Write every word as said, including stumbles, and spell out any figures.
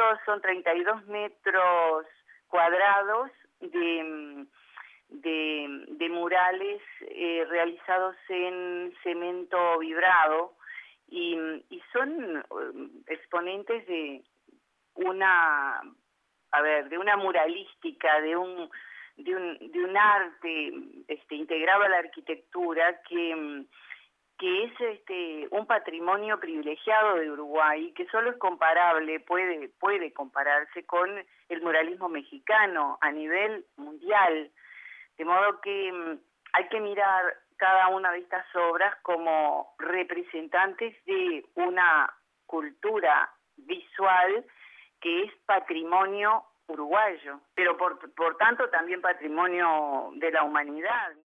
son treinta y dos metros cuadrados de, de, de murales eh, realizados en cemento vibrado y, y son uh, exponentes de una, a ver, de una muralística, de un, de un, de un arte este, integrado a la arquitectura que que es este un patrimonio privilegiado de Uruguay, que solo es comparable, puede, puede compararse con el muralismo mexicano a nivel mundial. De modo que um, hay que mirar cada una de estas obras como representantes de una cultura visual que es patrimonio uruguayo, pero por, por tanto también patrimonio de la humanidad.